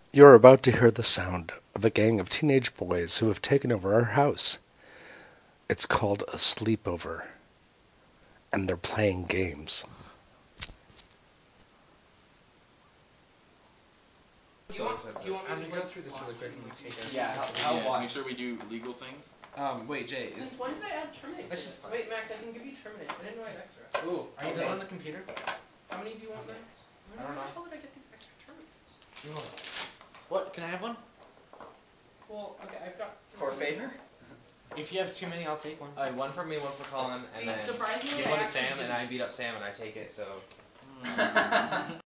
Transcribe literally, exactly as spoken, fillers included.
You're about to hear the sound of a gang of teenage boys who have taken over our house. It's called a sleepover, and they're playing games. Do you want, do you want me I'm to gonna go like, through this really quick and we take it. Yeah, how, how Yeah, watch? make sure we do legal things. Um, wait, Jay. Since when did I add terminate? Let's just- Wait, Max, I can give you terminate. I didn't know I had extra. Ooh, are you Okay. done on the computer? How many do you want, Max? I don't know. How did I get these extra terminates? What? Can I have one? Well, okay, I've got. For a favor? If you have too many, I'll take one. Alright, one for me, one for Colin, and See, then surprisingly, give I one to actually Sam, didn't- and I beat up Sam and I take it, so...